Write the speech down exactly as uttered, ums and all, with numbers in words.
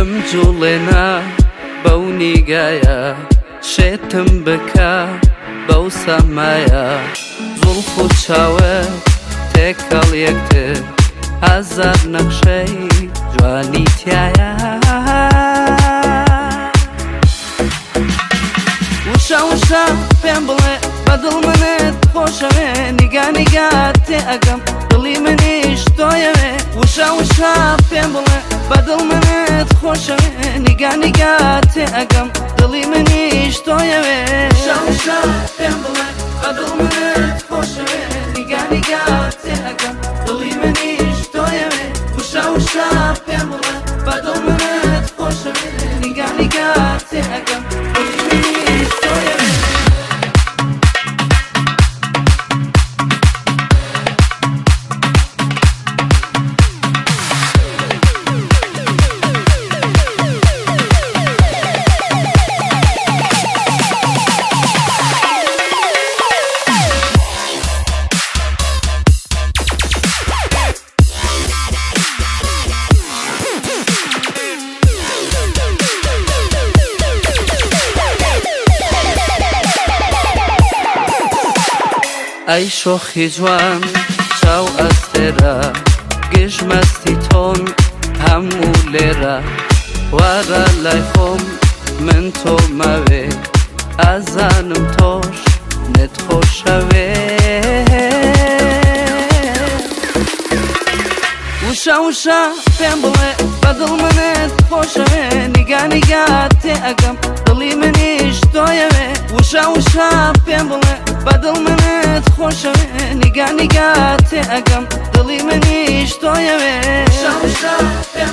ئەم جوڵێنە بەو نیگایە شێتم بکە بەو سەمایە زوڵف و چاوە تێکەڵ یەکتر هەزار نەخشەی جوانی تایە وشە وشە پێم بڵێ بەدڵ منت خۆشەوێ نیگا نیگا تێ ئەگەم دڵی منیش تۆیەوێ وشە وشە پێم بڵێ بەدڵ منت خۆشەوێ نیگا نیگا تێ ئەگەم دڵی منیش تۆیەوێ وشە وشە پێم بڵێ بەدڵ منت خۆشەوێ نیگا نیگا تێ ئەگەم دڵی منیش تۆیەوێ وشە وشە پێم بڵێ بەدڵ منت خۆشەوێ نیگا نیگا تێ ئەگەم دڵی منیش تۆیەوێ ئەی شۆخی جوان چاو ئەستێرە گژمەستی تۆن هەموو لێرە وارە لای خۆم من تۆ مەوێ ئازانم تۆش نتخۆشەوێ وشە وشە پێم بڵێ بەدڵ منت خۆشەوێ نیگا نیگا تێ ئەگەم دڵی منیش تۆیەوێ وشە وشە پێم بڵێ بەدڵ منت خۆشەوێ نیگا نیگا تێ ئەگەم دڵی منیش تۆیەوێ وشە وشە